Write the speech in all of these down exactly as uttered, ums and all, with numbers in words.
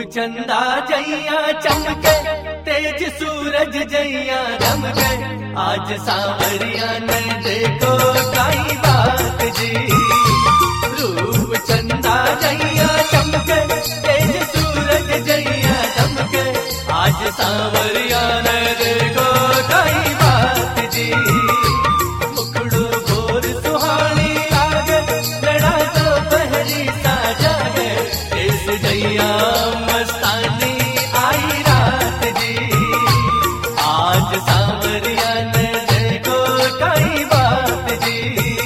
चंदा जैया चमके, तेज सूरज जैया दमके, आज सांवरिया ने देखो काई बात जी। रूप चंदा जैया चमके, तेज सूरज जैया दमके, आज सांवरिया ने देखो काई बात जी। मुखड़ो भोर सुहानी लागे, लड़ा तो पहरी सा जागे, इस जैया मस्तानी आई रात जी। आज सांवरिया ने देखो काई बात जी।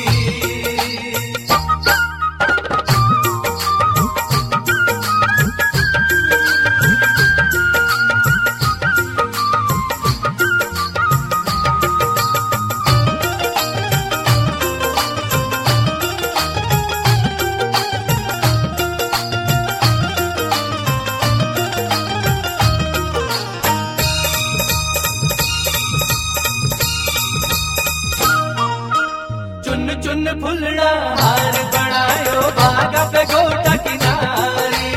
चुन चुन फुलड़ा हार बनायो, भागा पे गोटा किनारी।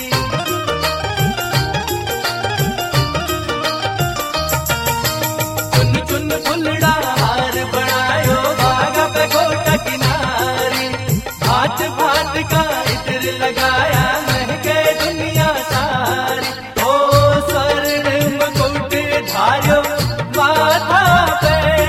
चुन चुन फुलड़ा हार बनायो, भागा पे गोटा किनारी। भात भात का इत्र लगाया, महके दुनिया सारी। ओ स्वर्ण मुकुट धार्यो माथा पे,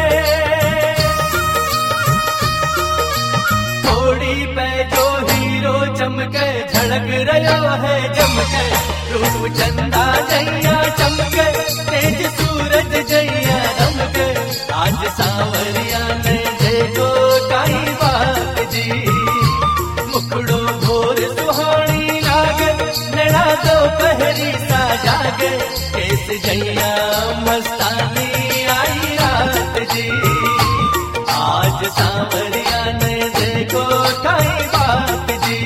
थोड़ी पे जो हीरो चमके, झड़क रहा है जमके। रूप चंदा जैया चमके, तेज सूरज जैया दमके, आज सांवरिया ने देखो काई बात जी। मुखड़ो भोर सुहानी लागे, लड़ा दो पहरी सा जागे, केस जैया मस्तानी आई रात जी। आज सांवरिया ने देखो काई बात जी।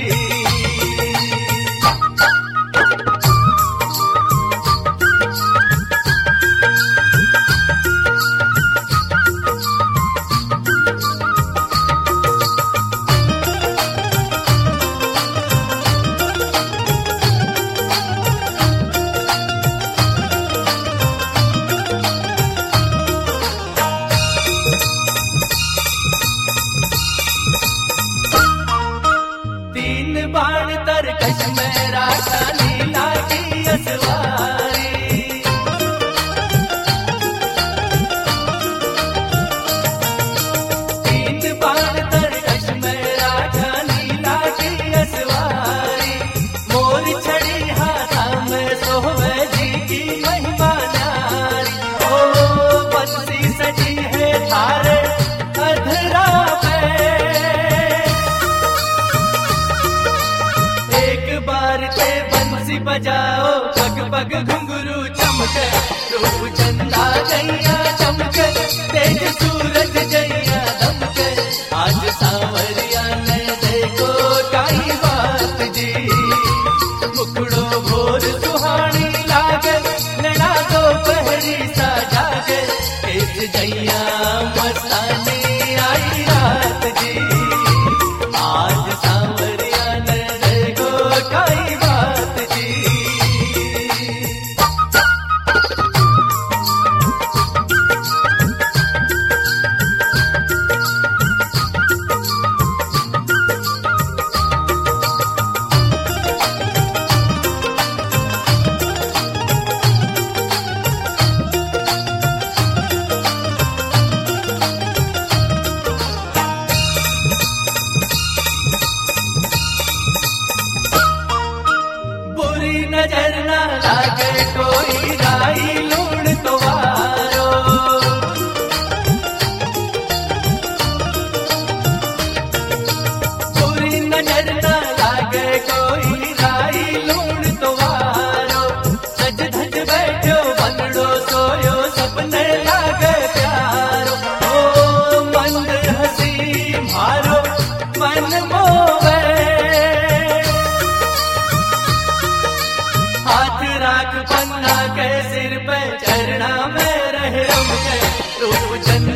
तीन बाण तरकश में राजा लीला की असवारी। तीन बाण तरकश में राजा लीला की असवारी। मोर छड़ी हाथा में सोहवे जी की महिमा न्यारी। ओ बंसी सजी है थारे अधरा पे, एक बार के बंसी बजाओ, पग पग घुंघरू चमके। रूप चंदा जैया चमके, तेज सूरज जैया दमके, आज सांवरिया ने देखो काई बात जी। मुखड़ो भोर सुहानी लागे, लड़ा दो पहरी सा जागे, तेज जैया मस्तानी आई रात जी। आज सांवरिया ने देखो काई बात जी। बुरी नजर न लागे कोई, राई लूण तो वारो। बुरी नजर न लागे कोई, राई लूण तो वारो। सज धज बैठो बनड़ो सोयो, सपने लागे प्यारो। ओ मंद हसी मारो मन मोवे, हाथ राख पन्ना के सिर पे, चरणा में रहे रम के। रूप चंदा